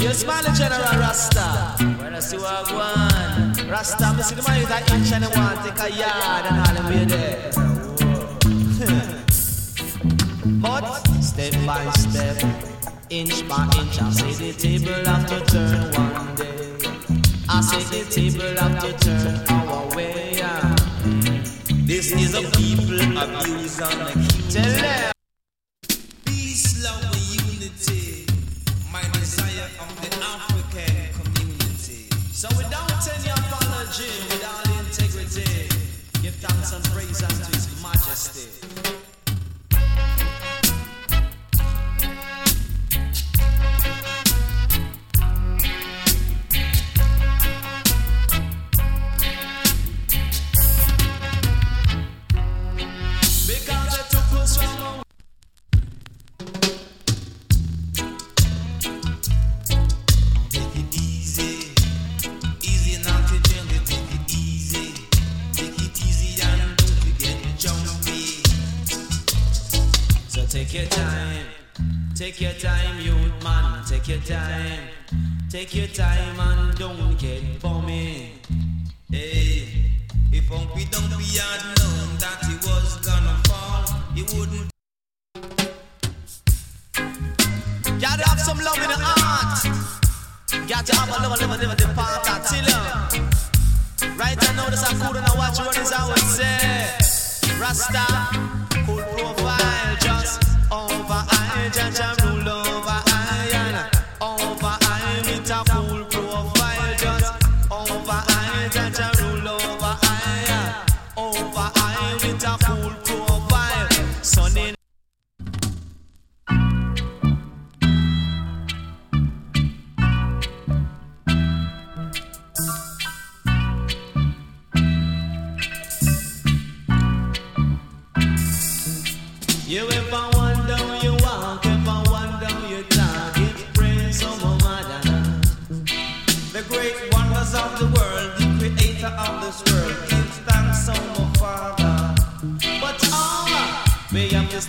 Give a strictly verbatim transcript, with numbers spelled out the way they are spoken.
smile the General Rasta. When I see what I want, Rasta, me see the man with an inch and a one, take a yard and all the way there. But step by step, inch by inch, I say the table have to turn one day. I say the table have to turn our way. Yeah. This is a people abuse on the key. Tell them. Peace, love, and unity. My desire of the African community. So without any apology, with all integrity, give thanks and praise unto His Majesty. Because it took us from a Take it easy, easy not to jungle. Take it easy, take it easy and don't forget jumpy. So take your time, take your time, youth man, take your time, take your time and don't get bummy. Hey, if Humpy Dumpy had known that he was gonna fall, he wouldn't. Gotta have some love in the heart. Got to have a love, love, love, the part that till you. Right I know this I could and I watch what is I would say. Rasta, cool profile, just over I, Jaja rule over I, and over I, with a cool profile, just over I, Jaja rule over I, over I, with a cool profile, sunny. You ever wonder you walk, ever wonder you talk, give praise to my mother. The great wonders of the world, the creator of this world, gives thanks to my father. But all we have to